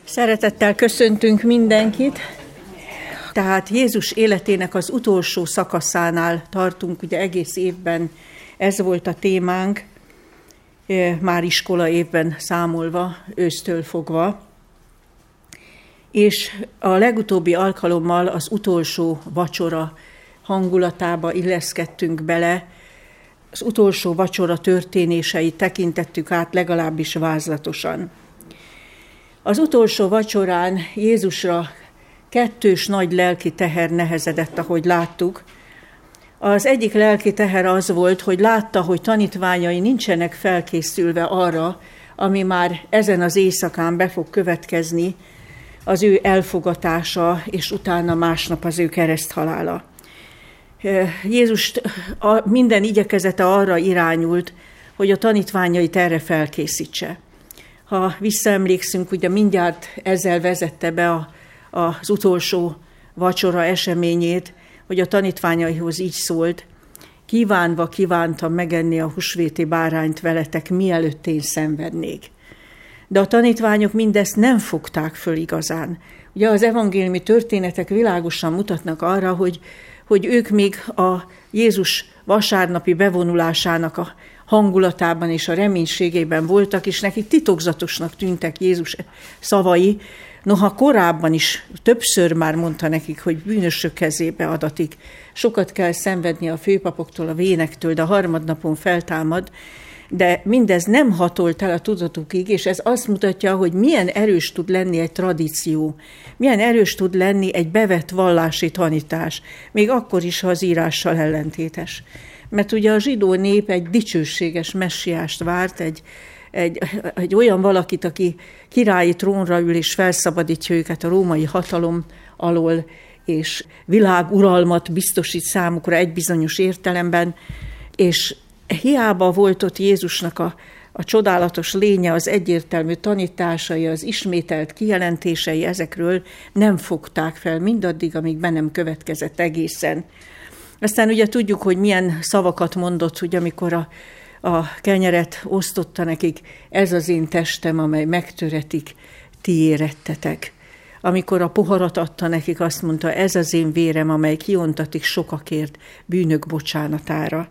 Szeretettel köszöntünk mindenkit. Tehát Jézus életének az utolsó szakaszánál tartunk, ugye egész évben ez volt a témánk, már iskola évben számolva, ősztől fogva. És a legutóbbi alkalommal az utolsó vacsora hangulatába illeszkedtünk bele, az utolsó vacsora történéseit tekintettük át legalábbis vázlatosan. Az utolsó vacsorán Jézusra kettős nagy lelki teher nehezedett, ahogy láttuk. Az egyik lelki teher az volt, hogy látta, hogy tanítványai nincsenek felkészülve arra, ami már ezen az éjszakán be fog következni, az ő elfogatása, és utána másnap az ő kereszthalála. Jézus minden igyekezete arra irányult, hogy a tanítványait erre felkészítse. Ha visszaemlékszünk, ugye mindjárt ezzel vezette be az utolsó vacsora eseményét, hogy a tanítványaihoz így szólt: kívántam megenni a húsvéti bárányt veletek, mielőtt én szenvednék. De a tanítványok mindezt nem fogták föl igazán. Ugye az evangéliumi történetek világosan mutatnak arra, hogy ők még a Jézus vasárnapi bevonulásának a hangulatában és a reménységében voltak, és nekik titokzatosnak tűntek Jézus szavai. Noha korábban is többször már mondta nekik, hogy bűnösök kezébe adatik. Sokat kell szenvedni a főpapoktól, a vénektől, de a harmadnapon feltámad. De mindez nem hatolt el a tudatukig, és ez azt mutatja, hogy milyen erős tud lenni egy tradíció, milyen erős tud lenni egy bevett vallási tanítás, még akkor is, ha az írással ellentétes. Mert ugye a zsidó nép egy dicsőséges messiást várt, egy olyan valakit, aki királyi trónra ül és felszabadítja őket a római hatalom alól, és világuralmat biztosít számukra egy bizonyos értelemben, és hiába volt ott Jézusnak a csodálatos lénye, az egyértelmű tanításai, az ismételt kijelentései, ezekről nem fogták fel mindaddig, amíg be nem következett egészen. Aztán ugye tudjuk, hogy milyen szavakat mondott, hogy amikor a kenyeret osztotta nekik: ez az én testem, amely megtöretik, ti érettetek. Amikor a poharat adta nekik, azt mondta: ez az én vérem, amely kiontatik sokakért bűnök bocsánatára.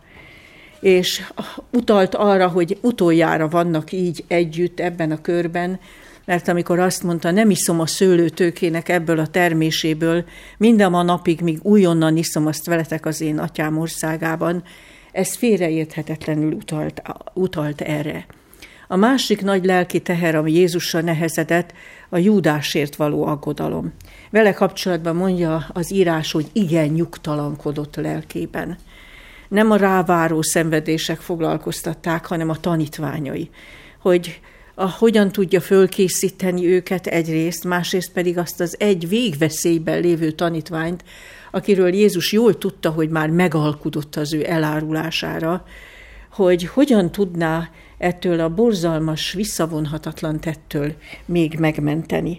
És utalt arra, hogy utoljára vannak így együtt ebben a körben, mert amikor azt mondta: nem iszom a szőlőtőkének ebből a terméséből, minden a napig, míg újonnan iszom azt veletek az én atyám országában, ez félreérthetetlenül utalt erre. A másik nagy lelki teher, ami Jézusra nehezedett, a Júdásért való aggodalom. Vele kapcsolatban mondja az írás, hogy igen nyugtalankodott lelkében. Nem a ráváró szenvedések foglalkoztatták, hanem a tanítványai, hogy hogyan tudja fölkészíteni őket egyrészt, másrészt pedig azt az egy végveszélyben lévő tanítványt, akiről Jézus jól tudta, hogy már megalkudott az ő elárulására, hogy hogyan tudná ettől a borzalmas, visszavonhatatlan tettől még megmenteni.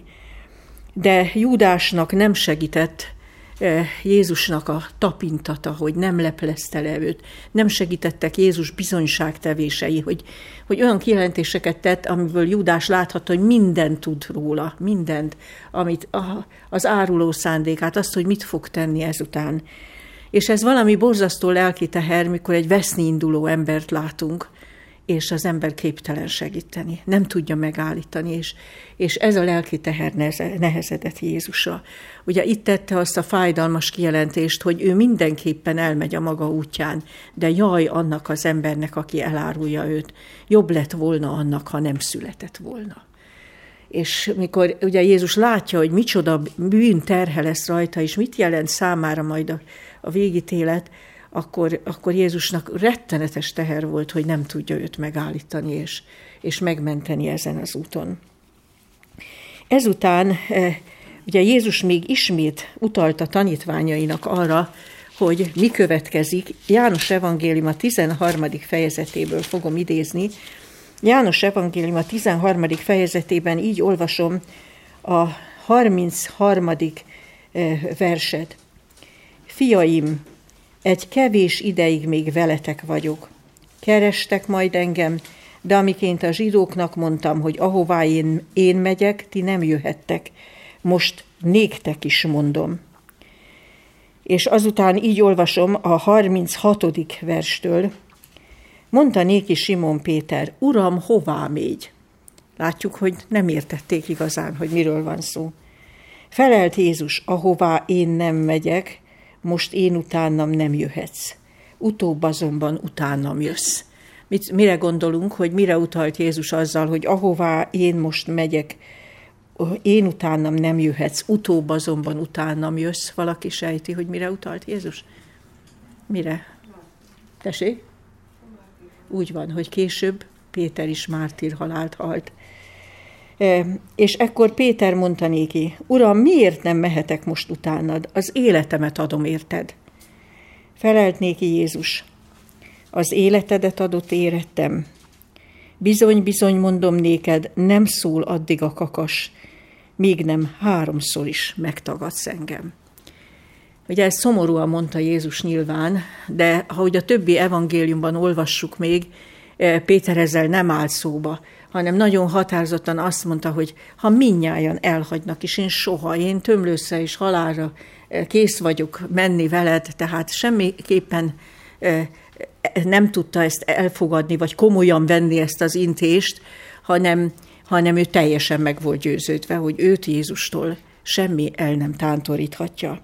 De Júdásnak nem segített Jézusnak a tapintata, hogy nem leplezte le őt. Nem segítettek Jézus bizonyságtevései, hogy olyan kijelentéseket tett, amiből Júdás láthatta, hogy mindent tud róla, mindent, amit az áruló szándékát, azt, hogy mit fog tenni ezután. És ez valami borzasztó lelki teher, mikor egy veszni induló embert látunk, és az ember képtelen segíteni, nem tudja megállítani, és ez a lelki teher nehezedett Jézusra. Ugye itt tette azt a fájdalmas kijelentést, hogy ő mindenképpen elmegy a maga útján, de jaj annak az embernek, aki elárulja őt. Jobb lett volna annak, ha nem született volna. És mikor ugye Jézus látja, hogy micsoda bűn terhe lesz rajta, és mit jelent számára majd a végítélet, akkor Jézusnak rettenetes teher volt, hogy nem tudja őt megállítani és megmenteni ezen az úton. Ezután ugye Jézus még ismét utalt a tanítványainak arra, hogy mi következik. János evangélium a 13. fejezetéből fogom idézni. János evangélium a 13. fejezetében így olvasom a 33. verset. Fiaim, egy kevés ideig még veletek vagyok. Kerestek majd engem, de amiként a zsidóknak mondtam, hogy ahová én megyek, ti nem jöhettek. Most néktek is mondom. És azután így olvasom a 36. verstől. Mondta néki Simon Péter, Uram, hová mégy? Látjuk, hogy nem értették igazán, hogy miről van szó. Felelt Jézus, ahová én nem megyek, most én utánam nem jöhetsz. Utóbb azonban utánam jössz. Mire gondolunk, hogy mire utalt Jézus azzal, hogy ahová én most megyek, én utánam nem jöhetsz, utóbb azonban utánam jössz. Valaki sejti, hogy mire utalt Jézus? Mire? Tessék? Úgy van, hogy később Péter is mártírhalált halt. És ekkor Péter mondta néki, Uram, miért nem mehetek most utánad? Az életemet adom érted. Felelt néki Jézus, az életedet adott érettem. Bizony, bizony mondom néked, nem szól addig a kakas, míg nem 3-szor is megtagadsz engem. Ugye ezt szomorúan mondta Jézus nyilván, de ahogy a többi evangéliumban olvassuk még, Péter ezzel nem állt szóba, hanem nagyon határozottan azt mondta, hogy ha mindnyájan elhagynak is, én soha, én tömlőszre és halálra kész vagyok menni veled, tehát semmiképpen nem tudta ezt elfogadni, vagy komolyan venni ezt az intést, hanem ő teljesen meg volt győződve, hogy őt Jézustól semmi el nem tántoríthatja.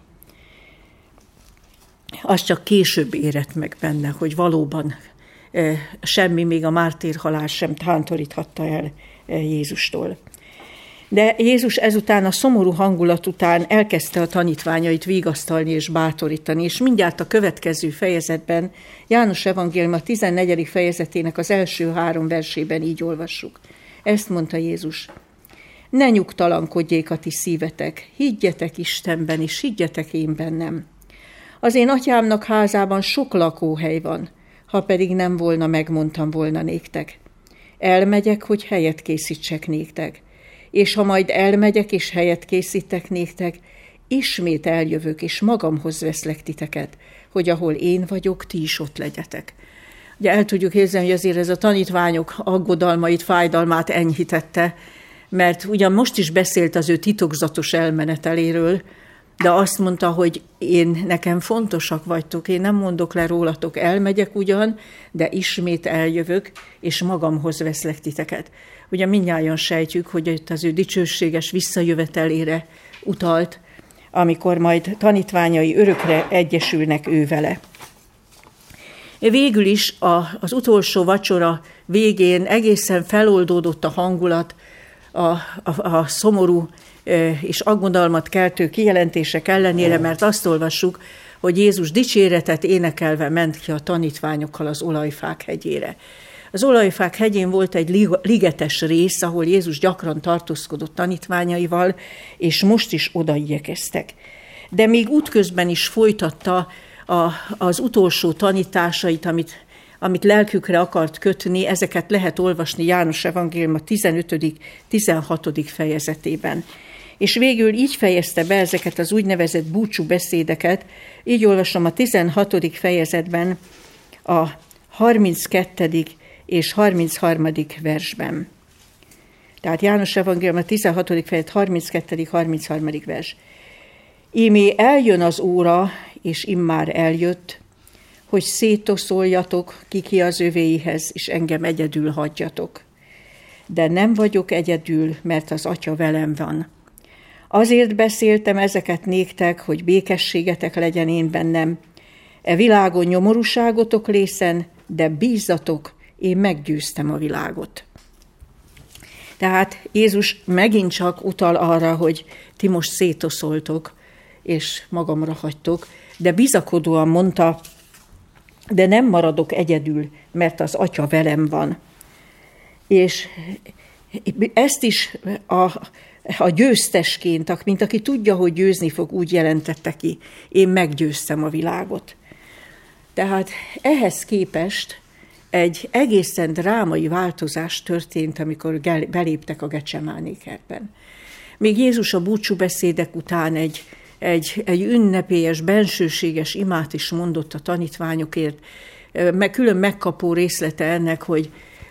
Az csak később érett meg benne, hogy valóban semmi, még a mártírhalál sem tántoríthatta el Jézustól. De Jézus ezután a szomorú hangulat után elkezdte a tanítványait vigasztalni és bátorítani, és mindjárt a következő fejezetben, János evangélium a 14. fejezetének az első 3 versében így olvassuk. Ezt mondta Jézus. Ne nyugtalankodjék a ti szívetek, higgyetek Istenben, és higgyetek én bennem. Az én atyámnak házában sok lakóhely van, ha pedig nem volna, megmondtam volna néktek. Elmegyek, hogy helyet készítsek néktek. És ha majd elmegyek, és helyet készítek néktek, ismét eljövök, és magamhoz veszlek titeket, hogy ahol én vagyok, ti is ott legyetek. Ugye el tudjuk érezni, hogy azért ez a tanítványok aggodalmait, fájdalmát enyhítette, mert ugyan most is beszélt az ő titokzatos elmeneteléről, de azt mondta, hogy nekem fontosak vagytok, én nem mondok le rólatok, elmegyek ugyan, de ismét eljövök, és magamhoz veszlek titeket. Ugye mindnyájan sejtjük, hogy itt az ő dicsőséges visszajövetelére utalt, amikor majd tanítványai örökre egyesülnek ő vele. Végül is az utolsó vacsora végén egészen feloldódott a hangulat, a szomorú és aggodalmat keltő kijelentések ellenére, mert azt olvassuk, hogy Jézus dicséretet énekelve ment ki a tanítványokkal az Olajfák hegyére. Az Olajfák hegyén volt egy ligetes rész, ahol Jézus gyakran tartózkodott tanítványaival, és most is oda igyekeztek. De még útközben is folytatta az utolsó tanításait, amit lelkükre akart kötni, ezeket lehet olvasni János evangélium a 15.-16. fejezetében. És végül így fejezte be ezeket az úgynevezett búcsú beszédeket, így olvasom a 16. fejezetben, a 32. és 33. versben. Tehát János evangélium a 16. fejezet 32. 33. vers. Ímé eljön az óra, és immár eljött, hogy szétoszoljatok ki az övéihez, és engem egyedül hagyjatok. De nem vagyok egyedül, mert az Atya velem van. Azért beszéltem ezeket néktek, hogy békességetek legyen én bennem. E világon nyomorúságotok lészen, de bízzatok, én meggyőztem a világot. Tehát Jézus megint csak utal arra, hogy ti most szétoszoltok, és magamra hagytok, de bizakodóan mondta, de nem maradok egyedül, mert az Atya velem van. És ezt is a győztesként, mint aki tudja, hogy győzni fog, úgy jelentette ki, én meggyőztem a világot. Tehát ehhez képest egy egészen drámai változás történt, amikor beléptek a Getsemáné kertben. Még Jézus a búcsúbeszédek után egy ünnepélyes, bensőséges imát is mondott a tanítványokért, külön megkapó részlete ennek,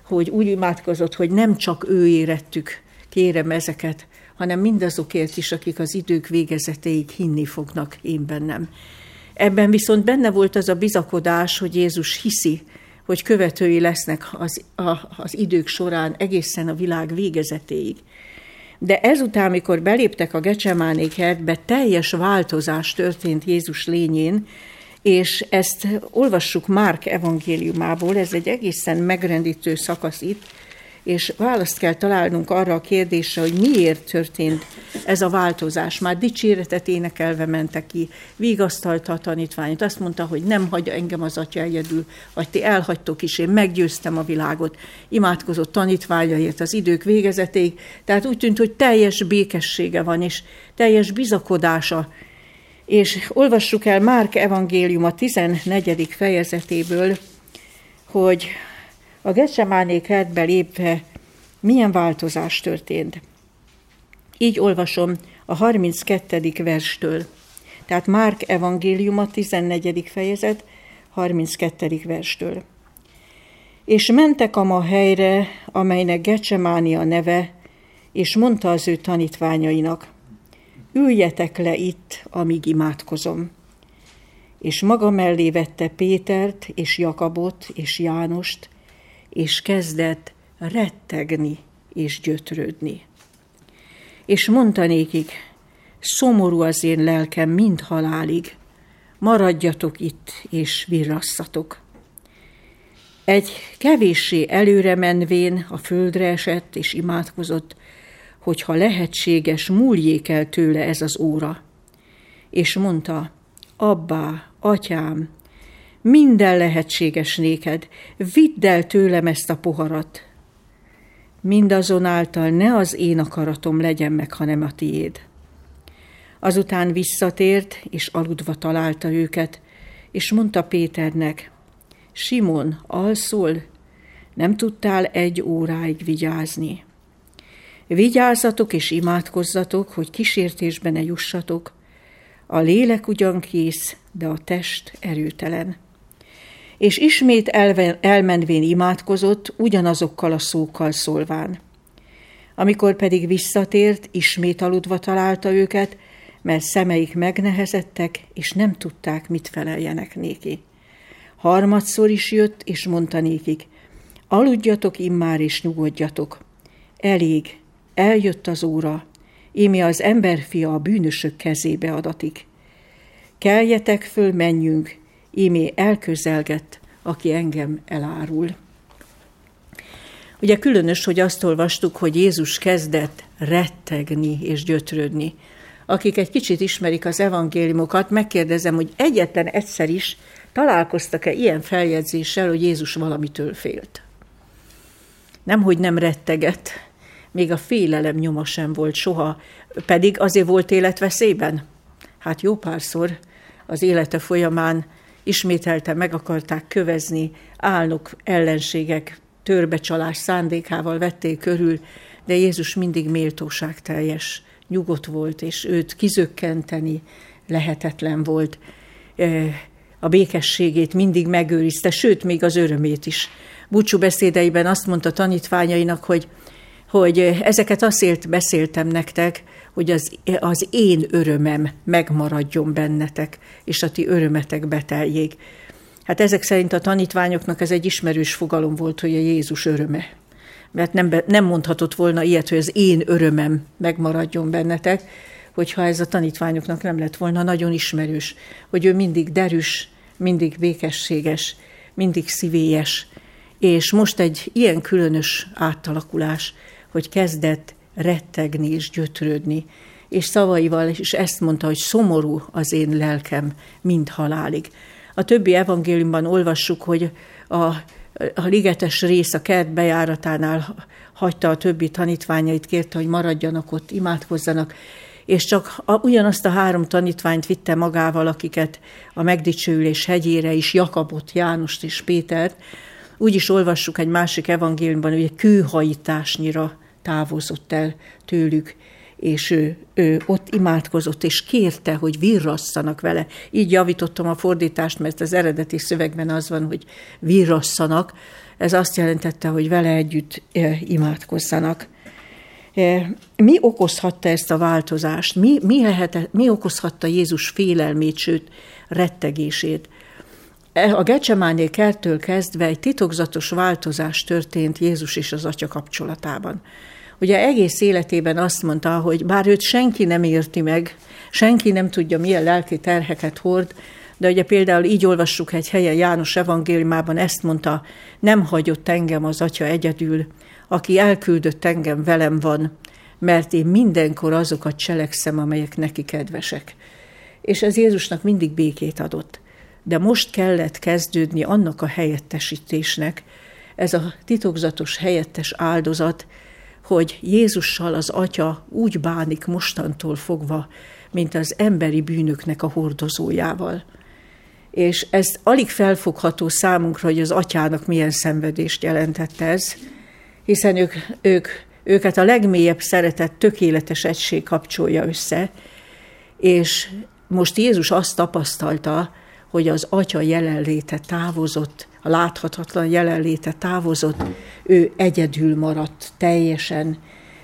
hogy úgy imádkozott, hogy nem csak ő érettük, kérem ezeket, hanem mindazokért is, akik az idők végezetéig hinni fognak én bennem. Ebben viszont benne volt az a bizakodás, hogy Jézus hiszi, hogy követői lesznek az idők során egészen a világ végezetéig. De ezután, amikor beléptek a Gecsemáné kertbe, teljes változás történt Jézus lényén, és ezt olvassuk Márk evangéliumából, ez egy egészen megrendítő szakasz itt, és választ kell találnunk arra a kérdésre, hogy miért történt ez a változás. Már dicséretet énekelve mentek ki, vigasztalta a tanítványt, azt mondta, hogy nem hagyja engem az Atya egyedül, vagy ti elhagytok is, én meggyőztem a világot. Imádkozott tanítványaért az idők végezetéig, tehát úgy tűnt, hogy teljes békessége van, és teljes bizakodása. És olvassuk el Márk evangélium a 14. fejezetéből, hogy a Gecsemáné kertbe lépve milyen változás történt. Így olvasom a 32. verstől. Tehát Márk evangéliuma 14. fejezet 32. verstől. És mentek a ma helyre, amelynek Gecsemáné a neve, és mondta az ő tanítványainak, üljetek le itt, amíg imádkozom. És maga mellé vette Pétert, és Jakabot, és Jánost, és kezdett rettegni és gyötrődni. És mondta nékik, szomorú az én lelkem mind halálig, maradjatok itt, és virrasszatok. Egy kevéssé előre menvén a földre esett, és imádkozott, hogyha lehetséges, múljék el tőle ez az óra. És mondta, Abbá, Atyám, minden lehetséges néked, vidd el tőlem ezt a poharat. Mindazonáltal ne az én akaratom legyen meg, hanem a tiéd. Azután visszatért, és aludva találta őket, és mondta Péternek, Simon, alszol? Nem tudtál 1 óráig vigyázni. Vigyázzatok és imádkozzatok, hogy kísértésbe ne jussatok. A lélek ugyan kész, de a test erőtelen. És ismét elmenvén imádkozott, ugyanazokkal a szókkal szólván. Amikor pedig visszatért, ismét aludva találta őket, mert szemeik megnehezettek, és nem tudták, mit feleljenek néki. Harmadszor is jött, és mondta nékik, aludjatok immár, és nyugodjatok. Elég, eljött az óra, íme az emberfia a bűnösök kezébe adatik. Keljetek föl, menjünk, ímé elközelgett, aki engem elárul. Ugye különös, hogy azt olvastuk, hogy Jézus kezdett rettegni és gyötrődni. Akik egy kicsit ismerik az evangéliumokat, megkérdezem, hogy egyetlen egyszer is találkoztak-e ilyen feljegyzéssel, hogy Jézus valamitől félt. Nemhogy nem rettegett, még a félelem nyoma sem volt soha, pedig azért volt életveszélyben. Hát jó párszor az élete folyamán ismételten meg akarták kövezni, álnok, ellenségek törbecsalás szándékával vették körül, de Jézus mindig méltóságteljes, nyugodt volt, és őt kizökkenteni lehetetlen volt. A békességét mindig megőrizte, sőt, még az örömét is. Búcsú beszédeiben azt mondta tanítványainak, hogy ezeket azért beszéltem nektek, hogy az én örömem megmaradjon bennetek, és a ti örömetek beteljék. Hát ezek szerint a tanítványoknak ez egy ismerős fogalom volt, hogy a Jézus öröme. Mert nem mondhatott volna ilyet, hogy az én örömem megmaradjon bennetek, hogyha ez a tanítványoknak nem lett volna nagyon ismerős, hogy ő mindig derűs, mindig békességes, mindig szívélyes, és most egy ilyen különös átalakulás, hogy kezdett rettegni és gyötrődni, és szavaival is ezt mondta, hogy szomorú az én lelkem mind halálig. A többi evangéliumban olvassuk, hogy a ligetes rész a kert bejáratánál hagyta a többi tanítványait, kérte, hogy maradjanak ott, imádkozzanak, és csak ugyanazt a 3 tanítványt vitte magával, akiket a megdicsőülés hegyére is, Jakabot, Jánost és Pétert. Úgy is olvassuk egy másik evangéliumban, hogy kőhajításnyira távozott el tőlük, és ő ott imádkozott, és kérte, hogy virrasszanak vele. Így javítottam a fordítást, mert az eredeti szövegben az van, hogy virrasszanak. Ez azt jelentette, hogy vele együtt imádkozzanak. Mi okozhatta ezt a változást? Mi okozhatta Jézus félelmét, sőt, rettegését? A Gecsemáné kerttől kezdve egy titokzatos változás történt Jézus és az Atya kapcsolatában. Ugye egész életében azt mondta, hogy bár őt senki nem érti meg, senki nem tudja, milyen lelki terheket hord, de ugye például így olvassuk egy helyen János evangéliumában, ezt mondta, nem hagyott engem az Atya egyedül, aki elküldött engem, velem van, mert én mindenkor azokat cselekszem, amelyek neki kedvesek. És ez Jézusnak mindig békét adott. De most kellett kezdődni annak a helyettesítésnek, ez a titokzatos helyettes áldozat, hogy Jézussal az Atya úgy bánik mostantól fogva, mint az emberi bűnöknek a hordozójával. És ez alig felfogható számunkra, hogy az Atyának milyen szenvedést jelentett ez, hiszen őket a legmélyebb szeretet, tökéletes egység kapcsolja össze, és most Jézus azt tapasztalta, hogy az Atya jelenléte távozott, a láthatatlan jelenléte távozott, ő egyedül maradt teljesen,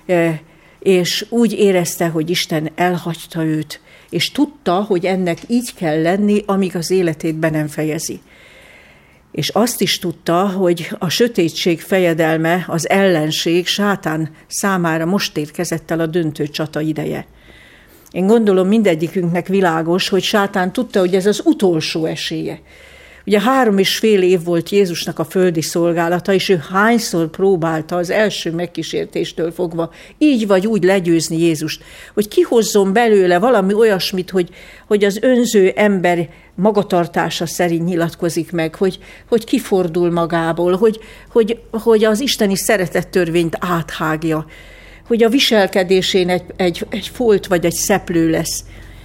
és úgy érezte, hogy Isten elhagyta őt, és tudta, hogy ennek így kell lenni, amíg az életét be nem fejezi. És azt is tudta, hogy a sötétség fejedelme, az ellenség, Sátán számára most érkezett el a döntő csata ideje. Én gondolom mindegyikünknek világos, hogy Sátán tudta, hogy ez az utolsó esélye. Ugye 3,5 év volt Jézusnak a földi szolgálata, és ő hányszor próbálta az első megkísértéstől fogva így vagy úgy legyőzni Jézust, hogy kihozzon belőle valami olyasmit, hogy az önző ember magatartása szerint nyilatkozik meg, hogy kifordul magából, hogy az isteni szeretettörvényt áthágja, hogy a viselkedésén egy folt vagy egy szeplő lesz.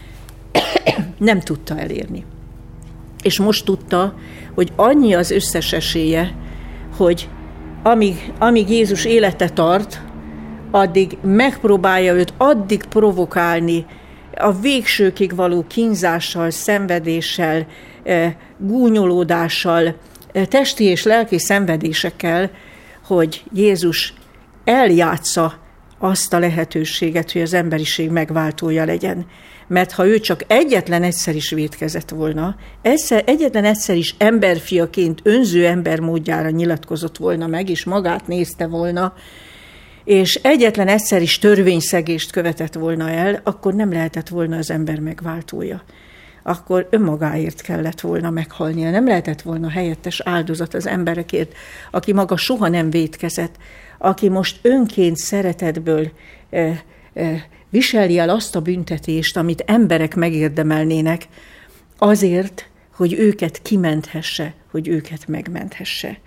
Nem tudta elérni. És most tudta, hogy annyi az összes esélye, hogy amíg Jézus élete tart, addig megpróbálja őt addig provokálni a végsőkig való kínzással, szenvedéssel, gúnyolódással, testi és lelki szenvedésekkel, hogy Jézus eljátsza azt a lehetőséget, hogy az emberiség megváltója legyen. Mert ha ő csak egyetlen egyszer is vétkezett volna, egyetlen egyszer is emberfiaként önző ember módjára nyilatkozott volna meg, és magát nézte volna, és egyetlen egyszer is törvényszegést követett volna el, akkor nem lehetett volna az ember megváltója. Akkor önmagáért kellett volna meghalnia. Nem lehetett volna helyettes áldozat az emberekért, aki maga soha nem vétkezett, aki most önként szeretetből viseli el azt a büntetést, amit emberek megérdemelnének, azért, hogy őket kimenthesse, hogy őket megmenthesse.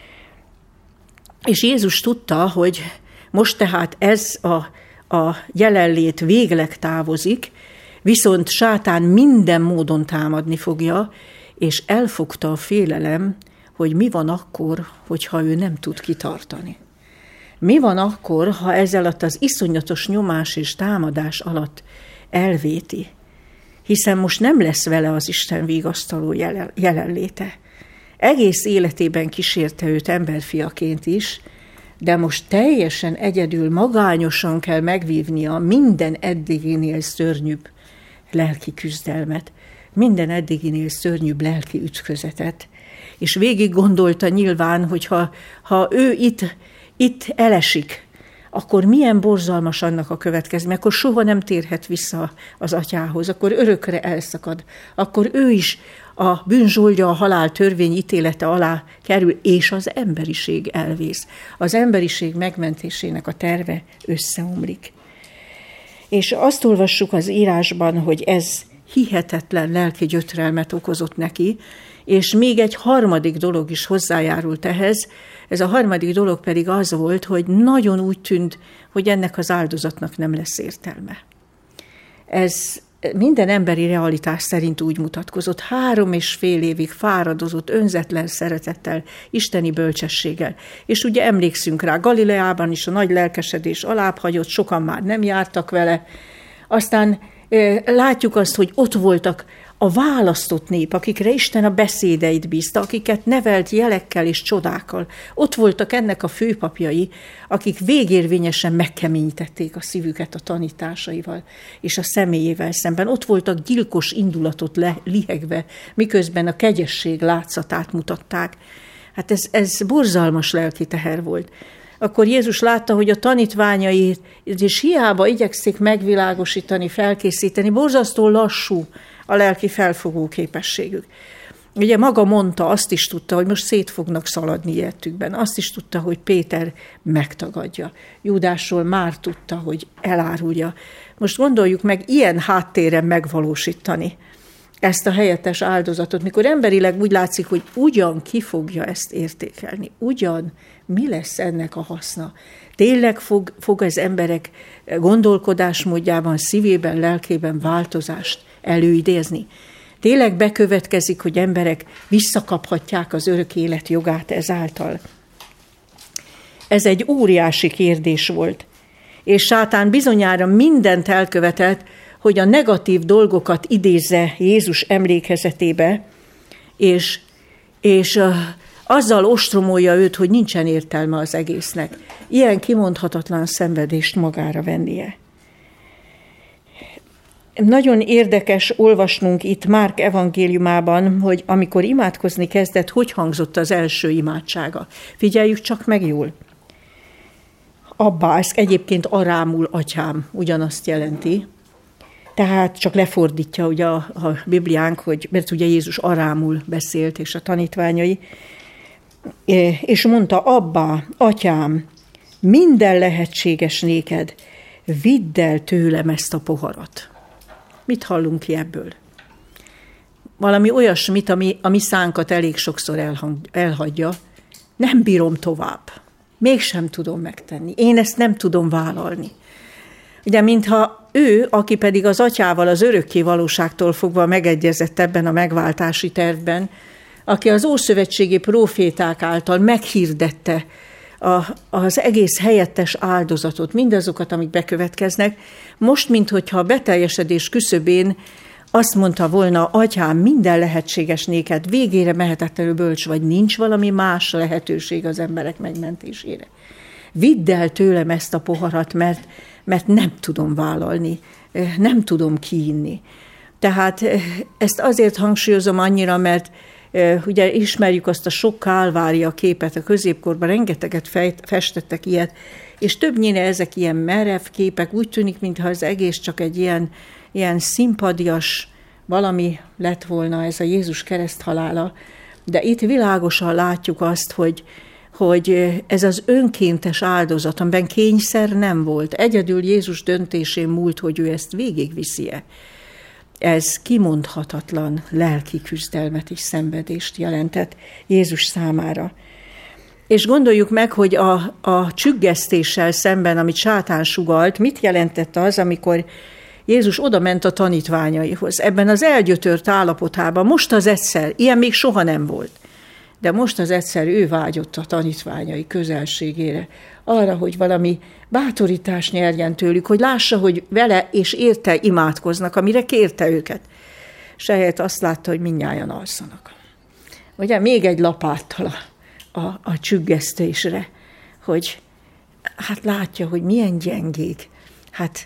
És Jézus tudta, hogy most tehát ez a jelenlét végleg távozik, viszont Sátán minden módon támadni fogja, és elfogta a félelem, hogy mi van akkor, hogyha ő nem tud kitartani. Mi van akkor, ha ez alatt az iszonyatos nyomás és támadás alatt elvéti? Hiszen most nem lesz vele az Isten vigasztaló jelenléte. Egész életében kísérte őt emberfiaként is, de most teljesen egyedül, magányosan kell megvívnia minden eddiginél szörnyűbb lelki küzdelmet, minden eddiginél szörnyűbb lelki ütközetet. És végig gondolta nyilván, hogy ha ő itt elesik, akkor milyen borzalmas annak a következménye, akkor soha nem térhet vissza az atyához, akkor örökre elszakad, akkor ő is a bűnzsoldja, a halál törvény ítélete alá kerül, és az emberiség elvész. Az emberiség megmentésének a terve összeomlik. És azt olvassuk az írásban, hogy ez hihetetlen lelki gyötrelmet okozott neki, és még egy harmadik dolog is hozzájárult ehhez. Ez a harmadik dolog pedig az volt, hogy nagyon úgy tűnt, hogy ennek az áldozatnak nem lesz értelme. minden emberi realitás szerint úgy mutatkozott. 3,5 évig fáradozott, önzetlen szeretettel, isteni bölcsességgel. És ugye emlékszünk rá, Galileában is a nagy lelkesedés alább hagyott, sokan már nem jártak vele. Aztán látjuk azt, hogy ott voltak a választott nép, akikre Isten a beszédeit bízta, akiket nevelt jelekkel és csodákkal. Ott voltak ennek a főpapjai, akik végérvényesen megkeményítették a szívüket a tanításaival és a személyével szemben. Ott voltak gyilkos indulatot lihegve, miközben a kegyesség látszatát mutatták. Hát ez borzalmas lelki teher volt. Akkor Jézus látta, hogy a tanítványait, és hiába igyekszik megvilágosítani, felkészíteni, borzasztó lassú a lelki felfogó képességük. Ugye maga mondta, azt is tudta, hogy most szét fognak szaladni ilyettükben. Azt is tudta, hogy Péter megtagadja. Júdásról már tudta, hogy elárulja. Most gondoljuk meg ilyen háttéren megvalósítani ezt a helyettes áldozatot, mikor emberileg úgy látszik, hogy ugyan ki fogja ezt értékelni, ugyan mi lesz ennek a haszna. Tényleg fog az emberek gondolkodásmódjában, szívében, lelkében változást előidézni. Tényleg bekövetkezik, hogy emberek visszakaphatják az örök élet jogát ezáltal. Ez egy óriási kérdés volt, és sátán bizonyára mindent elkövetett, hogy a negatív dolgokat idézze Jézus emlékezetébe, és azzal ostromolja őt, hogy nincsen értelme az egésznek. Ilyen kimondhatatlan szenvedést magára vennie. Nagyon érdekes olvasnunk itt Márk evangéliumában, hogy amikor imádkozni kezdett, hogy hangzott az első imádsága. Figyeljük csak meg jól. Abbá, ez egyébként arámul atyám, ugyanazt jelenti. Tehát csak lefordítja ugye a Bibliánk, mert ugye Jézus arámul beszélt, és a tanítványai, és mondta, Abbá, atyám, minden lehetséges néked, vidd el tőlem ezt a poharat. Mit hallunk ki ebből? Valami olyasmit, a mi szánkat elég sokszor elhagyja. Nem bírom tovább. Mégsem tudom megtenni. Én ezt nem tudom vállalni. Ugye, mintha ő, aki pedig az atyával az örökké valóságtól fogva megegyezett ebben a megváltási tervben, aki az ószövetségi próféták által meghirdette az egész helyettes áldozatot, mindazokat, amik bekövetkeznek, most, minthogyha a beteljesedés küszöbén azt mondta volna, atyám, minden lehetséges néked, végére mehetetlenül bölcs vagy, nincs valami más lehetőség az emberek megmentésére. Vidd el tőlem ezt a poharat, mert nem tudom vállalni, nem tudom kiinni. Tehát ezt azért hangsúlyozom annyira, mert ugye ismerjük azt a sok kálvária képet, a középkorban rengeteget festettek ilyet, és többnyire ezek ilyen merev képek, úgy tűnik, mintha az egész csak egy ilyen szimpadias valami lett volna, ez a Jézus kereszthalála, de itt világosan látjuk azt, hogy ez az önkéntes áldozat, amiben kényszer nem volt. Egyedül Jézus döntésén múlt, hogy ő ezt végigviszi-e. Ez kimondhatatlan lelki küzdelmet és szenvedést jelentett Jézus számára. És gondoljuk meg, hogy a csüggesztéssel szemben, amit sátán sugalt, mit jelentett az, amikor Jézus odament a tanítványaihoz. Ebben az elgyötört állapotában most az egyszer, ilyen még soha nem volt, de most az egyszer ő vágyott a tanítványai közelségére, arra, hogy valami bátorítást nyerjen tőlük, hogy lássa, hogy vele és érte imádkoznak, amire kérte őket. És ehelyett azt látta, hogy mindnyájan alszanak. Ugye még egy lapáttal a csüggesztésre, hogy hát látja, hogy milyen gyengék, hát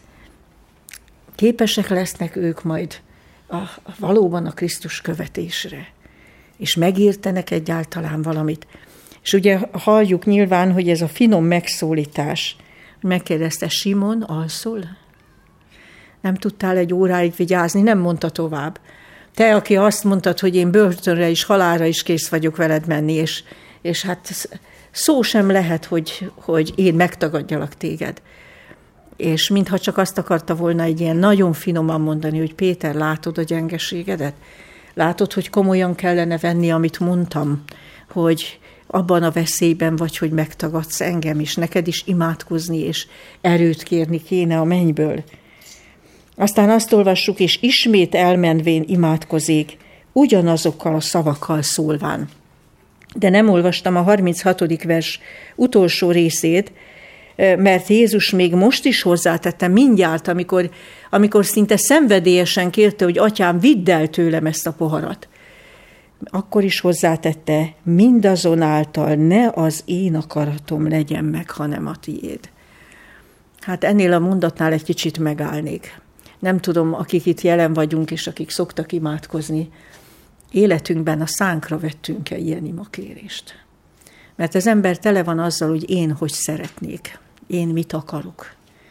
képesek lesznek ők majd valóban a Krisztus követésre, és megértenek egyáltalán valamit. És ugye halljuk nyilván, hogy ez a finom megszólítás, megkérdezte, Simon, alszol? Nem tudtál egy óráig vigyázni? Nem mondta tovább. Te, aki azt mondtad, hogy én börtönre is, halálra is kész vagyok veled menni, és hát szó sem lehet, hogy én megtagadjalak téged. És mintha csak azt akarta volna egy ilyen nagyon finoman mondani, hogy Péter, látod a gyengeségedet? Látod, hogy komolyan kellene venni, amit mondtam, hogy abban a veszélyben vagy, hogy megtagadsz engem is, neked is imádkozni és erőt kérni kéne a mennyből. Aztán azt olvassuk, és ismét elmenvén imádkozik, ugyanazokkal a szavakkal szólván. De nem olvastam a 36. vers utolsó részét, mert Jézus még most is hozzátette mindjárt, amikor szinte szenvedélyesen kérte, hogy atyám, vidd el tőlem ezt a poharat. Akkor is hozzátette, mindazonáltal ne az én akaratom legyen meg, hanem a tiéd. Hát ennél a mondatnál egy kicsit megállnék. Nem tudom, akik itt jelen vagyunk, és akik szoktak imádkozni, életünkben a szánkra vettünk-e ilyen imakérést. Mert az ember tele van azzal, hogy én hogy szeretnék, én mit akarok.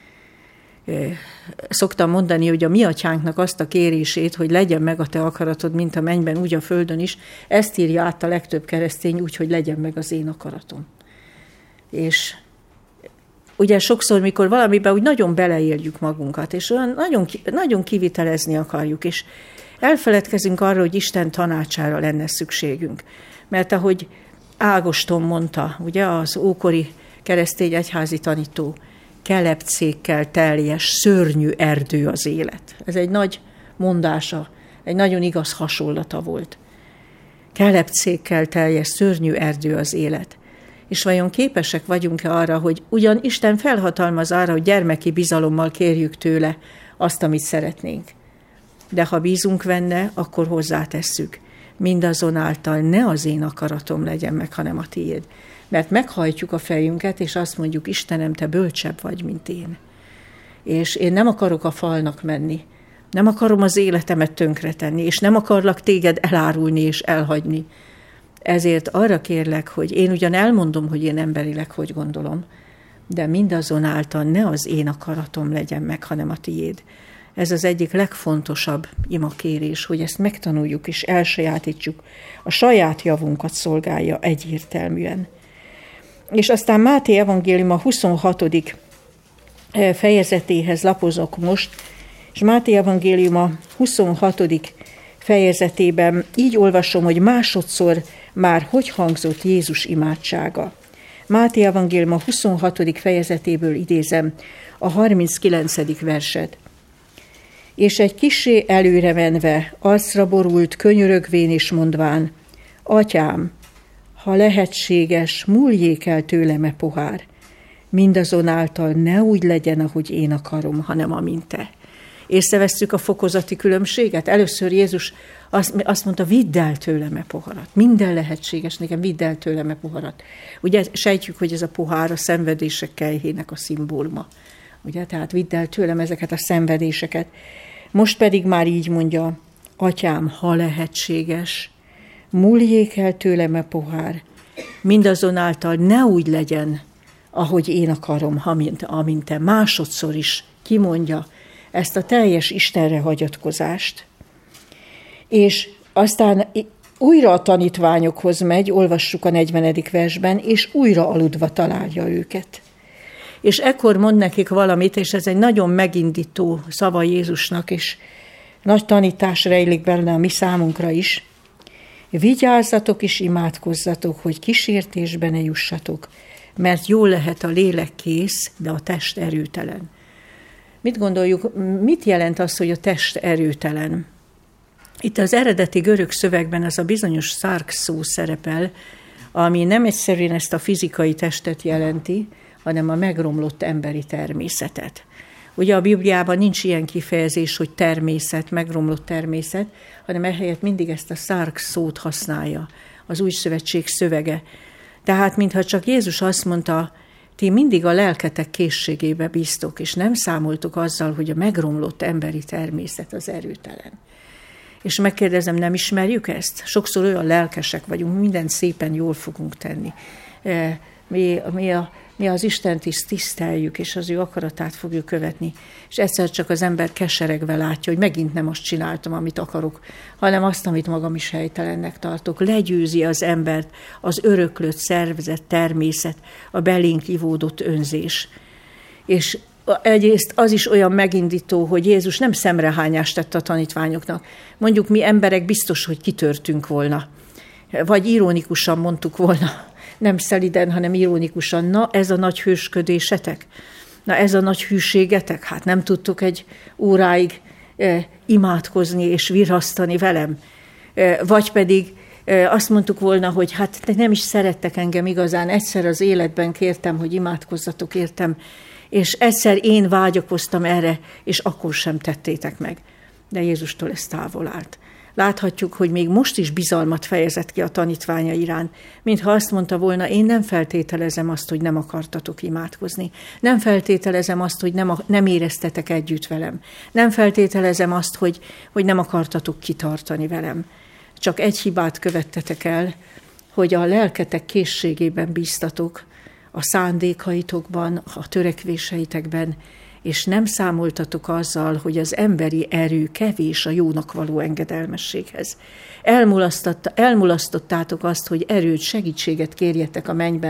Szoktam mondani, hogy a mi atyánknak azt a kérését, hogy legyen meg a te akaratod, mint a mennyben, úgy a földön is, ezt írja át a legtöbb keresztény úgy, hogy legyen meg az én akaratom. És ugye sokszor, mikor valamiben úgy nagyon beleéljük magunkat, és olyan nagyon kivitelezni akarjuk, és elfeledkezünk arra, hogy Isten tanácsára lenne szükségünk. Mert ahogy Ágoston mondta, ugye az ókori keresztény egyházi tanító, kelepcékkel teljes, szörnyű erdő az élet. Ez egy nagy mondása, egy nagyon igaz hasonlata volt. Kelepcékkel teljes, szörnyű erdő az élet. És vajon képesek vagyunk-e arra, hogy ugyan Isten felhatalmaz arra, hogy gyermeki bizalommal kérjük tőle azt, amit szeretnénk. De ha bízunk benne, akkor hozzátesszük. Mindazonáltal ne az én akaratom legyen meg, hanem a tiéd. Mert meghajtjuk a fejünket, és azt mondjuk, Istenem, te bölcsebb vagy, mint én. És én nem akarok a falnak menni. Nem akarom az életemet tönkretenni, és nem akarlak téged elárulni és elhagyni. Ezért arra kérlek, hogy én ugyan elmondom, hogy én emberileg hogy gondolom, de mindazonáltal ne az én akaratom legyen meg, hanem a tiéd. Ez az egyik legfontosabb imakérés, hogy ezt megtanuljuk és elsajátítsuk. A saját javunkat szolgálja egyértelműen. És aztán Máté evangélium a 26. fejezetéhez lapozok most, és Máté evangélium a 26. fejezetében így olvasom, hogy másodszor már hogy hangzott Jézus imádsága. Máté evangélium a 26. fejezetéből idézem a 39. verset. És egy kissé előre menve, arcra borult, könyörögvén és mondván, Atyám, ha lehetséges, múljék el tőlem e pohár. Mindazonáltal ne úgy legyen, ahogy én akarom, hanem amint te. Észrevesszük a fokozati különbséget? Először Jézus azt mondta, vidd el tőlem e poharat. Minden lehetséges, nekem vidd el tőlem e poharat. Ugye sejtjük, hogy ez a pohár a szenvedések kelyhének a szimbóluma. Ugye, tehát vidd el tőlem ezeket a szenvedéseket. Most pedig már így mondja, Atyám, ha lehetséges, múljék el tőlem e pohár, mindazonáltal ne úgy legyen, ahogy én akarom, amint te. Másodszor is kimondja ezt a teljes Istenre hagyatkozást. És aztán újra a tanítványokhoz megy, olvassuk a 40. versben, és újra aludva találja őket. És ekkor mond nekik valamit, és ez egy nagyon megindító szava Jézusnak, és nagy tanítás rejlik benne a mi számunkra is. Vigyázzatok és imádkozzatok, hogy kísértésbe ne jussatok, mert jól lehet a lélek kész, de a test erőtelen. Mit gondoljuk, mit jelent az, hogy a test erőtelen? Itt az eredeti görög szövegben az a bizonyos szarx szó szerepel, ami nem egyszerűen ezt a fizikai testet jelenti, hanem a megromlott emberi természetet. Ugye a Bibliában nincs ilyen kifejezés, hogy természet, megromlott természet, hanem ehelyett mindig ezt a szarx szót használja, az új szövetség szövege. Tehát, mintha csak Jézus azt mondta, ti mindig a lelketek készségébe bíztok, és nem számoltok azzal, hogy a megromlott emberi természet az erőtelen. És megkérdezem, nem ismerjük ezt? Sokszor olyan lelkesek vagyunk, mindent szépen jól fogunk tenni. Mi az Istent is tiszteljük, és az ő akaratát fogjuk követni. És egyszer csak az ember keseregve látja, hogy megint nem azt csináltam, amit akarok, hanem azt, amit magam is helytelennek tartok. Legyőzi az embert az öröklött szervezet, természet, a belénk ivódott önzés. És egyrészt az is olyan megindító, hogy Jézus nem szemrehányást tett a tanítványoknak. Mondjuk mi emberek biztos, hogy kitörtünk volna. Vagy ironikusan mondtuk volna, nem szeliden, hanem ironikusan, na ez a nagy hősködésetek. Na ez a nagy hűségetek, hát nem tudtok egy óráig imádkozni és virrasztani velem. Vagy pedig azt mondtuk volna, hogy hát te nem is szerettek engem igazán, egyszer az életben kértem, hogy imádkozzatok értem, és egyszer én vágyakoztam erre, és akkor sem tettétek meg. De Jézustól ez távol állt. Láthatjuk, hogy még most is bizalmat fejezett ki a tanítványa iránt, mintha azt mondta volna, én nem feltételezem azt, hogy nem akartatok imádkozni. Nem feltételezem azt, hogy nem éreztetek együtt velem. Nem feltételezem azt, hogy nem akartatok kitartani velem. Csak egy hibát követtetek el, hogy a lelketek készségében bíztatok, a szándékaitokban, a törekvéseitekben, és nem számoltatok azzal, hogy az emberi erő kevés a jónak való engedelmességhez. Elmulasztottátok azt, hogy erőt, segítséget kérjetek a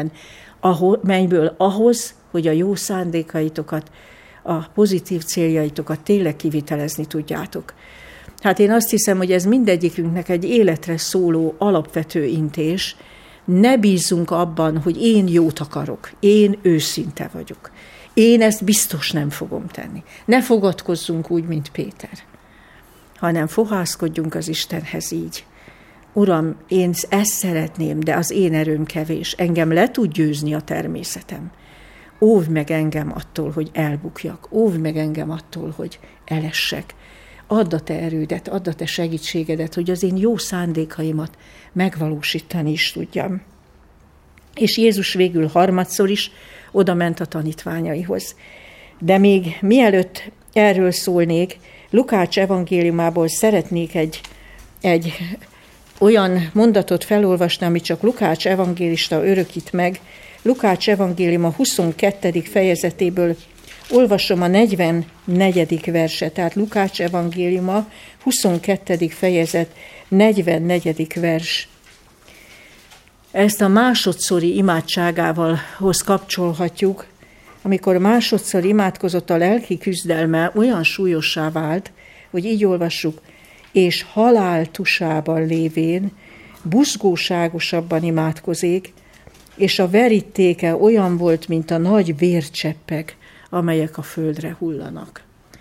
mennyből ahhoz, hogy a jó szándékaitokat, a pozitív céljaitokat tényleg kivitelezni tudjátok. Hát én azt hiszem, hogy ez mindegyikünknek egy életre szóló alapvető intés. Ne bízzunk abban, hogy én jót akarok, én őszinte vagyok. Én ezt biztos nem fogom tenni. Ne fogadkozzunk úgy, mint Péter, hanem fohászkodjunk az Istenhez így. Uram, én ezt szeretném, de az én erőm kevés. Engem le tud győzni a természetem. Óvj meg engem attól, hogy elbukjak. Óvj meg engem attól, hogy elessek. Add a te erődet, add a te segítségedet, hogy az én jó szándékaimat megvalósítani is tudjam. És Jézus végül harmadszor is oda ment a tanítványaihoz. De még mielőtt erről szólnék, Lukács evangéliumából szeretnék egy olyan mondatot felolvasni, amit csak Lukács evangélista örökít meg. Lukács evangéliuma 22. fejezetéből olvasom a 44. verset, tehát Lukács evangéliuma 22. fejezet 44. vers. Ezt a másodszori imádságával kapcsolhatjuk, amikor másodszor imádkozott, a lelki küzdelme olyan súlyossá vált, hogy így olvassuk, és halál tusában lévén buzgóságosabban imádkozik, és a verítéke olyan volt, mint a nagy vércseppek, amelyek a földre hullanak.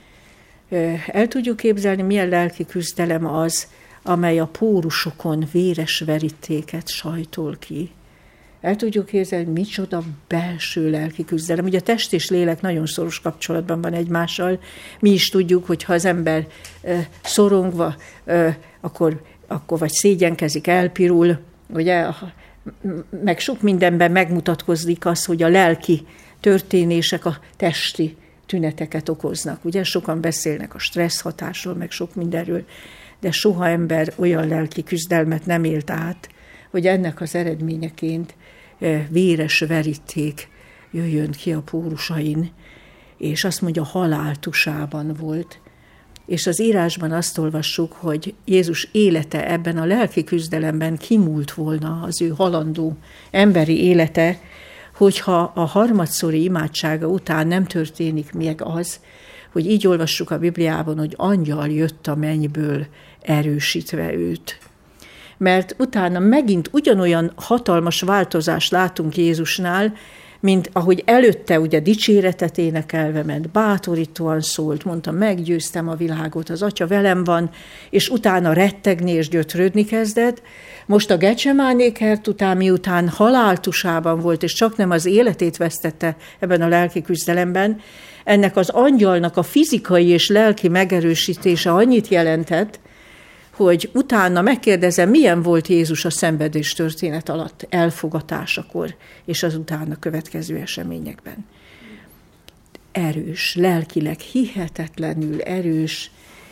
El tudjuk képzelni, milyen lelki küzdelem az, amely a pórusokon véres verítéket sajtol ki. El tudjuk képzelni, micsoda belső lelki küzdelem. Ugye a test és lélek nagyon szoros kapcsolatban van egymással. Mi is tudjuk, hogy ha az ember szorongva, akkor vagy szégyenkezik, elpirul, ugye, meg sok mindenben megmutatkozik az, hogy a lelki történések a testi tüneteket okoznak. Ugye sokan beszélnek a stressz hatásról, meg sok mindenről, de soha ember olyan lelki küzdelmet nem élt át, hogy ennek az eredményeként véres veríték jöjjön ki a pórusain, és azt mondja, halál tusában volt. És az írásban azt olvassuk, hogy Jézus élete ebben a lelki küzdelemben kimúlt volna, az ő halandó emberi élete, hogyha a harmadszori imádsága után nem történik meg az, hogy így olvassuk a Bibliában, hogy angyal jött a mennyből erősítve őt. Mert utána megint ugyanolyan hatalmas változást látunk Jézusnál, mint ahogy előtte ugye dicséretet énekelve ment, bátorítóan szólt, mondta, meggyőztem a világot, az Atya velem van, és utána rettegni és gyötrődni kezdett. Most a Gecsemáné kert után, miután haláltusában volt, és csak nem az életét vesztette ebben a lelki küzdelemben, ennek az angyalnak a fizikai és lelki megerősítése annyit jelentett, hogy utána megkérdezem, milyen volt Jézus a szenvedés történet alatt, elfogatásakor, és az utána következő eseményekben. Erős, lelkileg hihetetlenül erős,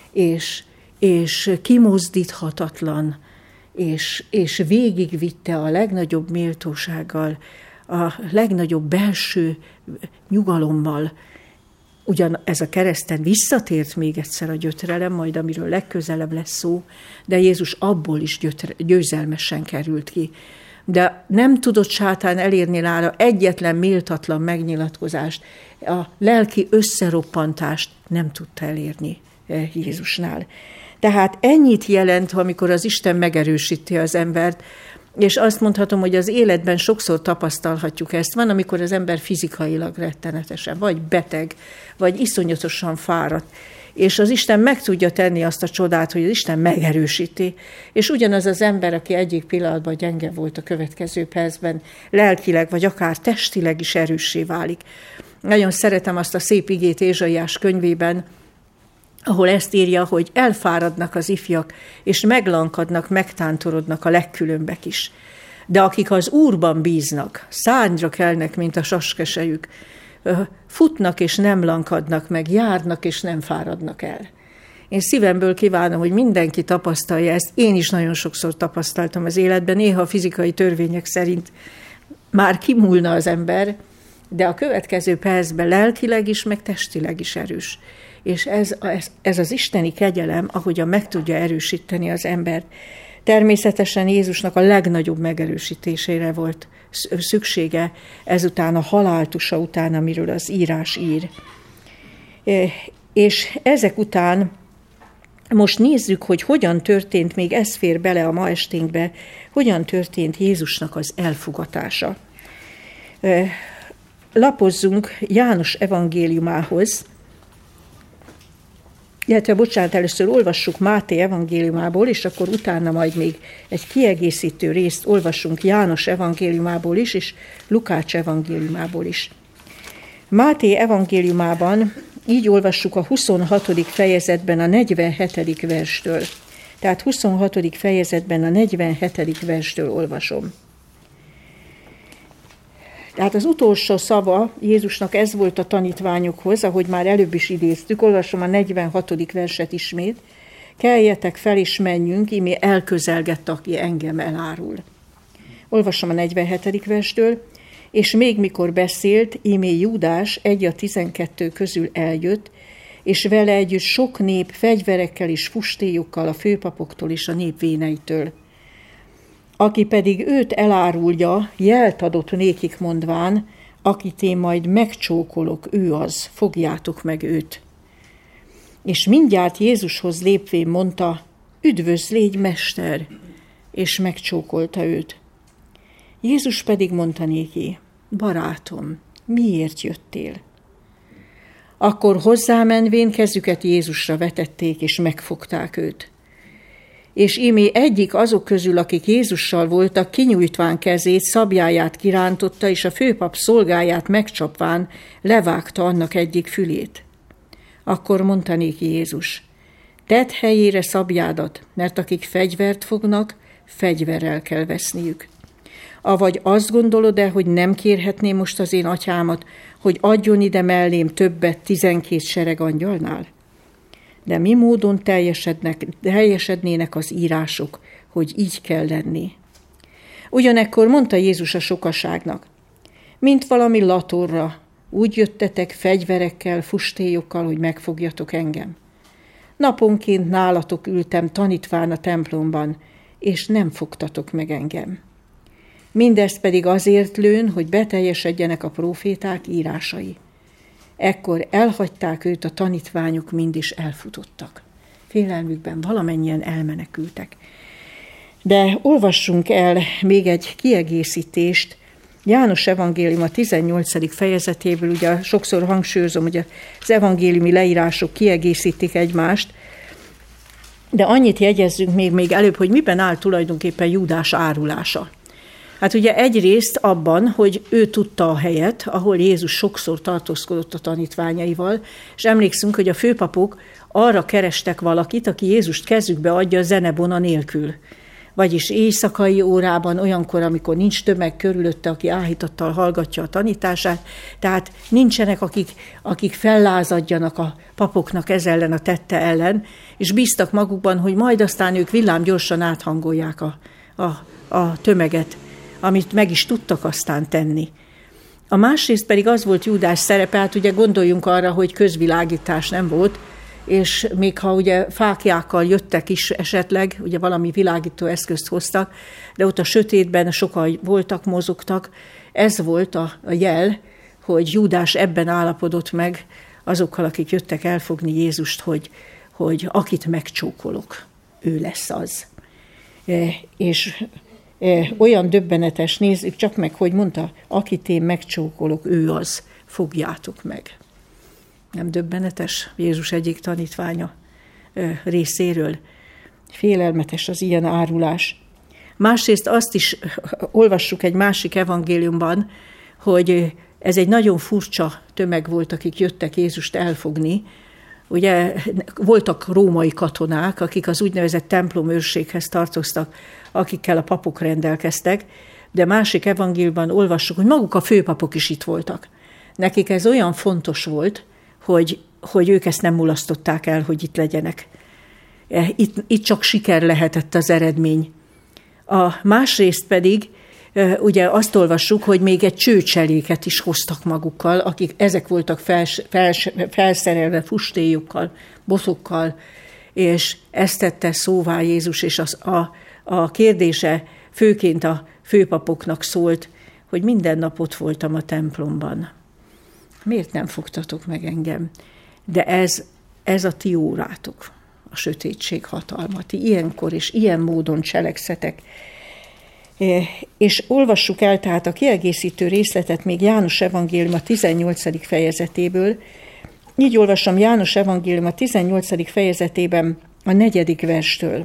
és kimozdíthatatlan, és végigvitte a legnagyobb méltósággal, a legnagyobb belső nyugalommal. Ugyan ez a kereszten visszatért még egyszer a gyötrelem, majd amiről legközelebb lesz szó, de Jézus abból is győzelmesen került ki. De nem tudott sátán elérni nála egyetlen méltatlan megnyilatkozást, a lelki összeroppantást nem tudta elérni Jézusnál. Tehát ennyit jelent, amikor az Isten megerősíti az embert, És azt mondhatom, hogy az életben sokszor tapasztalhatjuk ezt. Van, amikor az ember fizikailag rettenetesen, vagy beteg, vagy iszonyatosan fáradt. És az Isten meg tudja tenni azt a csodát, hogy az Isten megerősíti. És ugyanaz az ember, aki egyik pillanatban gyenge volt, a következő percben lelkileg, vagy akár testileg is erőssé válik. Nagyon szeretem azt a szép igét Ézsaiás könyvében, ahol ezt írja, hogy elfáradnak az ifjak, és meglankadnak, megtántorodnak a legkülönbek is. De akik az Úrban bíznak, szárnyra kelnek, mint a saskesejük, futnak és nem lankadnak meg, járnak és nem fáradnak el. Én szívemből kívánom, hogy mindenki tapasztalja ezt. Én is nagyon sokszor tapasztaltam az életben, néha a fizikai törvények szerint már kimúlna az ember, de a következő percben lelkileg is, meg testileg is erős. És ez az isteni kegyelem, ahogyan meg tudja erősíteni az embert. Természetesen Jézusnak a legnagyobb megerősítésére volt szüksége ezután, a haláltusa után, amiről az írás ír. És ezek után most nézzük, hogy hogyan történt, még ez fér bele a ma esténkbe, hogyan történt Jézusnak az elfogatása. Lapozzunk János evangéliumához, először olvassuk Máté evangéliumából, és akkor utána majd még egy kiegészítő részt olvassunk János evangéliumából is, és Lukács evangéliumából is. Máté evangéliumában így olvassuk a 26. fejezetben a 47. verstől. Tehát 26. fejezetben a 47. verstől olvasom. Tehát az utolsó szava Jézusnak ez volt a tanítványokhoz, ahogy már előbb is idéztük, olvasom a 46. verset ismét. Keljetek fel és menjünk, íme elközelgett, aki engem elárul. Olvasom a 47. verstől. És még mikor beszélt, íme Júdás egy a 12 közül eljött, és vele együtt sok nép fegyverekkel és fustélyokkal a főpapoktól és a nép véneitől. Aki pedig őt elárulja, jelt adott nékik mondván, akit én majd megcsókolok, ő az, fogjátok meg őt. És mindjárt Jézushoz lépvén mondta, üdvözl, légy mester, és megcsókolta őt. Jézus pedig mondta néki, barátom, miért jöttél? Akkor hozzámenvén kezüket Jézusra vetették, és megfogták őt. És ímé egyik azok közül, akik Jézussal voltak, kinyújtván kezét, szabjáját kirántotta, és a főpap szolgáját megcsapván levágta annak egyik fülét. Akkor mondta néki Jézus, tedd helyére szabjádat, mert akik fegyvert fognak, fegyverrel kell veszniük. Avagy azt gondolod-e, hogy nem kérhetném most az én atyámat, hogy adjon ide mellém többet 12 sereg angyalnál? De mi módon teljesednének az írások, hogy így kell lenni? Ugyanekkor mondta Jézus a sokaságnak, mint valami latorra, úgy jöttetek fegyverekkel, fustélyokkal, hogy megfogjatok engem. Naponként nálatok ültem tanítván a templomban, és nem fogtatok meg engem. Mindezt pedig azért lőn, hogy beteljesedjenek a próféták írásai. Ekkor elhagyták őt a tanítványok, mind is elfutottak. Félelmükben valamennyien elmenekültek. De olvassunk el még egy kiegészítést János evangélium a 18. fejezetéből, ugye sokszor hangsúlyozom, hogy az evangéliumi leírások kiegészítik egymást, de annyit jegyezzünk még előbb, hogy miben áll tulajdonképpen Júdás árulása. Hát ugye egyrészt abban, hogy ő tudta a helyet, ahol Jézus sokszor tartózkodott a tanítványaival, és emlékszünk, hogy a főpapok arra kerestek valakit, aki Jézust kezükbe adja zenebona nélkül. Vagyis éjszakai órában, olyankor, amikor nincs tömeg körülötte, aki áhítattal hallgatja a tanítását, tehát nincsenek, akik fellázadjanak a papoknak ez ellen, a tette ellen, és bíztak magukban, hogy majd aztán ők villámgyorsan áthangolják a tömeget, amit meg is tudtak aztán tenni. A másrészt pedig az volt Júdás szerepe, hát ugye gondoljunk arra, hogy közvilágítás nem volt, és még ha ugye fáklyákkal jöttek is esetleg, ugye valami világító eszközt hoztak, de ott a sötétben sokan voltak, mozogtak, ez volt a jel, hogy Júdás ebben állapodott meg azokkal, akik jöttek elfogni Jézust, hogy akit megcsókolok, ő lesz az. És Olyan döbbenetes, nézzük csak meg, hogy mondta, akit én megcsókolok, ő az, fogjátok meg. Nem döbbenetes Jézus egyik tanítványa részéről? Félelmetes az ilyen árulás. Másrészt azt is olvassuk egy másik evangéliumban, hogy ez egy nagyon furcsa tömeg volt, akik jöttek Jézust elfogni. Ugye voltak római katonák, akik az úgynevezett templomőrséghez tartoztak, akikkel a papok rendelkeztek, de másik evangéliumban olvassuk, hogy maguk a főpapok is itt voltak. Nekik ez olyan fontos volt, hogy ők ezt nem mulasztották el, hogy itt legyenek. Itt csak siker lehetett az eredmény. A másrészt pedig ugye azt olvassuk, hogy még egy csőcseléket is hoztak magukkal, akik ezek voltak felszerelve fustélyokkal, boszokkal, és ezt tette szóvá Jézus, és a kérdése főként a főpapoknak szólt, hogy minden nap ott voltam a templomban. Miért nem fogtatok meg engem? De ez a ti órátok, a sötétség hatalma. Ti ilyenkor és ilyen módon cselekszetek. És olvassuk el tehát a kiegészítő részletet még János evangélium a 18. fejezetéből. Így olvasom János evangélium a 18. fejezetében a 4. verstől.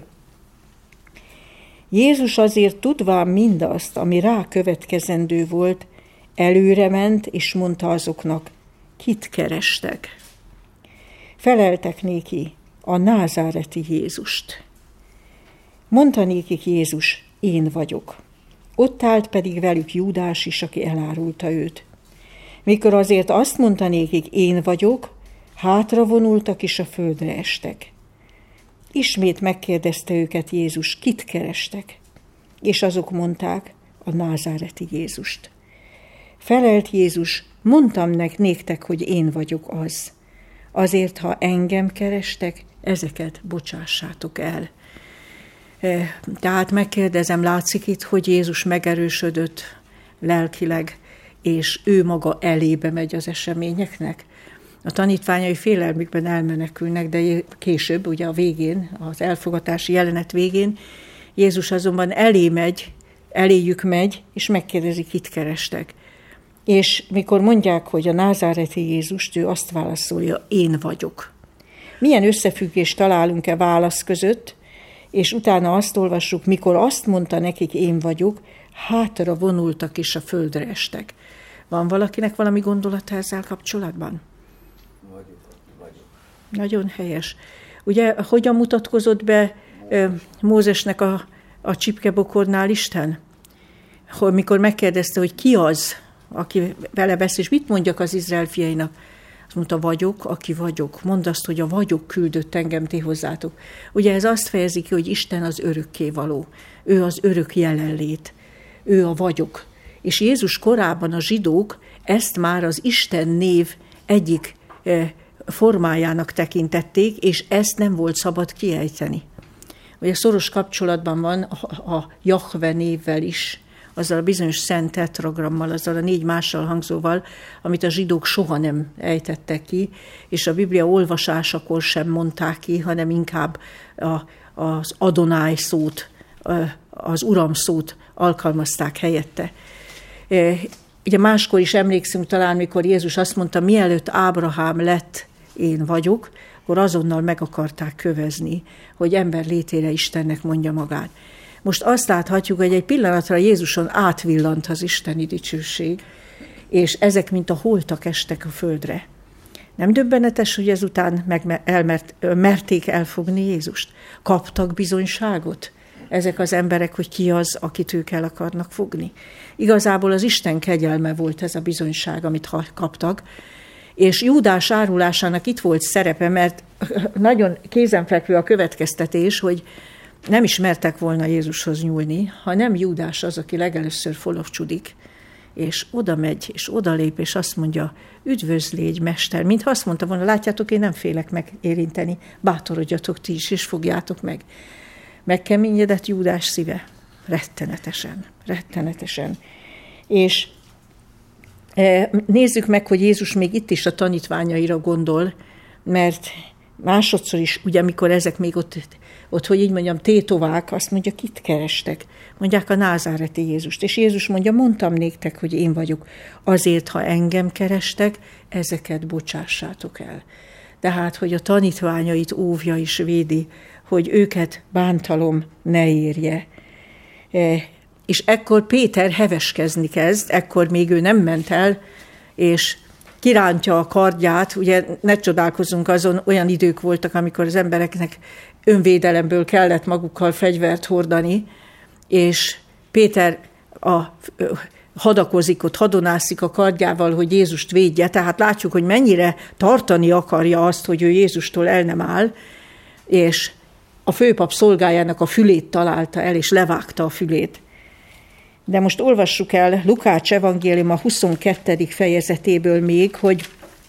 Jézus azért tudván mindazt, ami rá következendő volt, előre ment, és mondta azoknak, kit kerestek. Feleltek néki, a názáreti Jézust. Mondta nékik Jézus, én vagyok. Ott állt pedig velük Júdás is, aki elárulta őt. Mikor azért azt mondta nékik, én vagyok, hátra vonultak és a földre estek. Ismét megkérdezte őket Jézus, kit kerestek? És azok mondták, a názáreti Jézust. Felelt Jézus, mondtam néktek, hogy én vagyok az. Azért, ha engem kerestek, ezeket bocsássátok el. Tehát megkérdezem, látszik itt, hogy Jézus megerősödött lelkileg, és ő maga elébe megy az eseményeknek. A tanítványai félelmükben elmenekülnek, de később, ugye a végén, az elfogatási jelenet végén, Jézus azonban eléjük megy, és megkérdezi, kit kerestek. És mikor mondják, hogy a názáreti Jézust, ő azt válaszolja, én vagyok. Milyen összefüggést találunk-e válasz között, és utána azt olvassuk, mikor azt mondta nekik, én vagyok, hátra vonultak és a földre estek. Van valakinek valami gondolata ezzel kapcsolatban? Vagyok. Nagyon helyes. Ugye, hogyan mutatkozott be Mózesnek a csipkebokornál Isten? Mikor megkérdezte, hogy ki az, aki vele beszél, és mit mondjak az Izrael fiainak? Azt mondta, vagyok, aki vagyok. Mondd azt, hogy a vagyok küldött engem ti hozzátok. Ugye ez azt fejezi ki, hogy Isten az örökkévaló. Ő az örök jelenlét. Ő a vagyok. És Jézus korában a zsidók ezt már az Isten név egyik formájának tekintették, és ezt nem volt szabad kiejteni. Ugye szoros kapcsolatban van a Jahve névvel is, azzal a bizonyos szent tetragrammal, azzal a 4 mással hangzóval, amit a zsidók soha nem ejtettek ki, és a Biblia olvasásakor sem mondták ki, hanem inkább az Adonai szót, az Uram szót alkalmazták helyette. Ugye máskor is emlékszünk talán, mikor Jézus azt mondta, mielőtt Ábrahám lett, én vagyok, akkor azonnal meg akarták kövezni, hogy ember létére Istennek mondja magát. Most azt láthatjuk, hogy egy pillanatra Jézuson átvillant az isteni dicsőség, és ezek, mint a holtak estek a földre. Nem döbbenetes, hogy ezután merték elfogni Jézust? Kaptak bizonyságot ezek az emberek, hogy ki az, akit ők el akarnak fogni? Igazából az Isten kegyelme volt ez a bizonyság, amit kaptak, és Júdás árulásának itt volt szerepe, mert nagyon kézenfekvő a következtetés, hogy nem is mertek volna Jézushoz nyúlni, ha nem Júdás az, aki legelőször folovcsudik, és oda megy, és odalép, és azt mondja, üdvözlégy, mester, mintha azt mondta volna, látjátok, én nem félek megérinteni, bátorodjatok ti is, és fogjátok meg. Megkeményedett Júdás szíve, rettenetesen. És nézzük meg, hogy Jézus még itt is a tanítványaira gondol, mert másodszor is, ugye amikor ezek még ott hogy így mondjam, tétovák, azt mondja, kit kerestek? Mondják a názáreti Jézust. És Jézus mondja, mondtam néktek, hogy én vagyok. Azért, ha engem kerestek, ezeket bocsássátok el. Tehát, hogy a tanítványait óvja és védi, hogy őket bántalom ne érje. És ekkor Péter heveskezni kezd, ekkor még ő nem ment el, és kirántja a kardját, ugye ne csodálkozzunk azon, olyan idők voltak, amikor az embereknek önvédelemből kellett magukkal fegyvert hordani, és Péter hadakozik, ott hadonászik a kardjával, hogy Jézust védje, tehát látjuk, hogy mennyire tartani akarja azt, hogy ő Jézustól el nem áll, és a főpap szolgájának a fülét találta el, és levágta a fülét. De most olvassuk el Lukács evangélium a 22. fejezetéből még, hogy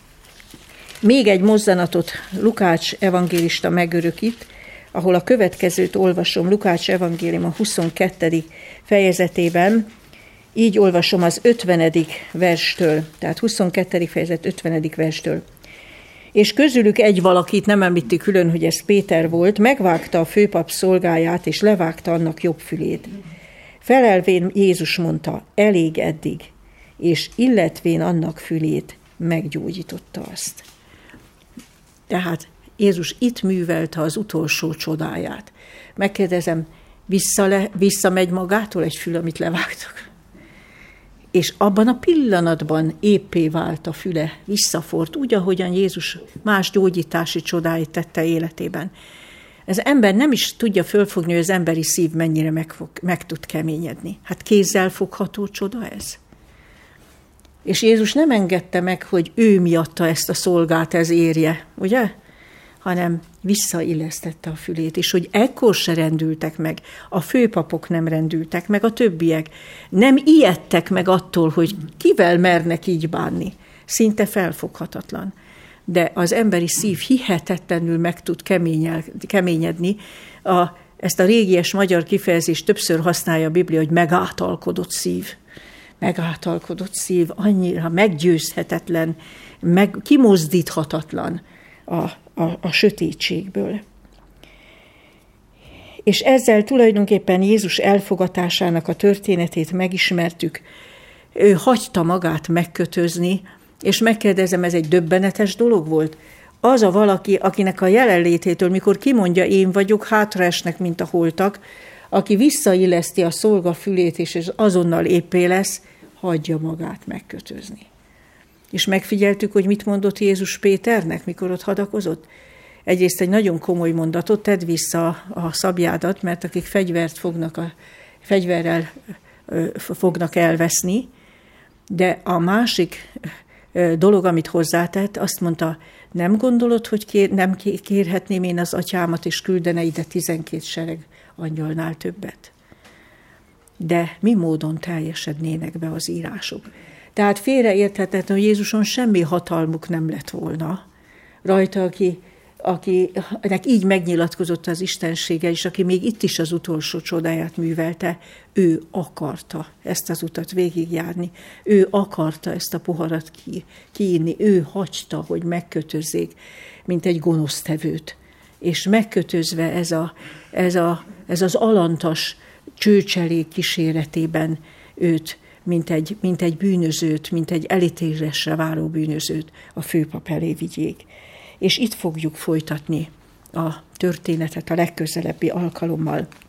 még egy mozzanatot Lukács evangélista megörökít, ahol a következőt olvasom, Lukács evangélium a 22. fejezetében, így olvasom az 50. verstől, tehát 22. fejezet 50. verstől. És közülük egy valakit, nem említi külön, hogy ez Péter volt, megvágta a főpap szolgáját, és levágta annak jobb fülét. Felelvén Jézus mondta, elég eddig, és illetvén annak fülét meggyógyította azt. Tehát Jézus itt művelte az utolsó csodáját. Megkérdezem, visszamegy magától egy fül, amit levágtak? És abban a pillanatban éppé vált a füle, visszafort, úgy, ahogyan Jézus más gyógyítási csodáit tette életében. Az ember nem is tudja fölfogni, hogy az emberi szív mennyire meg tud keményedni. Hát kézzel fogható csoda ez. És Jézus nem engedte meg, hogy ő miatta ezt a szolgát ez érje, ugye? Hanem visszaillesztette a fülét, és hogy ekkor se rendültek meg, a főpapok nem rendültek meg, a többiek nem ijedtek meg attól, hogy kivel mernek így bánni. Szinte felfoghatatlan. De az emberi szív hihetetlenül meg tud keményedni. Ezt a régies magyar kifejezést többször használja a Biblia, hogy megáltalkodott szív. Megáltalkodott szív, annyira meggyőzhetetlen, kimozdíthatatlan a sötétségből. És ezzel tulajdonképpen Jézus elfogatásának a történetét megismertük. Ő hagyta magát megkötözni, és megkérdezem, ez egy döbbenetes dolog volt? Az a valaki, akinek a jelenlététől, mikor kimondja, én vagyok, hátraesnek, mint a holtak, aki visszailleszti a szolga fülét, és azonnal éppé lesz, hagyja magát megkötözni. És megfigyeltük, hogy mit mondott Jézus Péternek, mikor ott hadakozott? Egyrészt egy nagyon komoly mondatot, tedd vissza a szabjádat, mert akik fegyverrel fognak elveszni, de a másik dolog, amit hozzátett, azt mondta, nem gondolod, hogy nem kérhetném én az atyámat, és küldene ide 12 sereg angyalnál többet? De mi módon teljesednének be az írások? Tehát félreérthetetlen, hogy Jézuson semmi hatalmuk nem lett volna. Rajta, akinek így megnyilatkozott az istensége, és aki még itt is az utolsó csodáját művelte, ő akarta ezt az utat végigjárni, ő akarta ezt a poharat kiinni, ő hagyta, hogy megkötözzék, mint egy gonosztevőt. És megkötözve ez az alantas csőcselék kíséretében őt, mint egy bűnözőt, mint egy elítélésre váró bűnözőt a főpap elé vigyék. És itt fogjuk folytatni a történetet a legközelebbi alkalommal.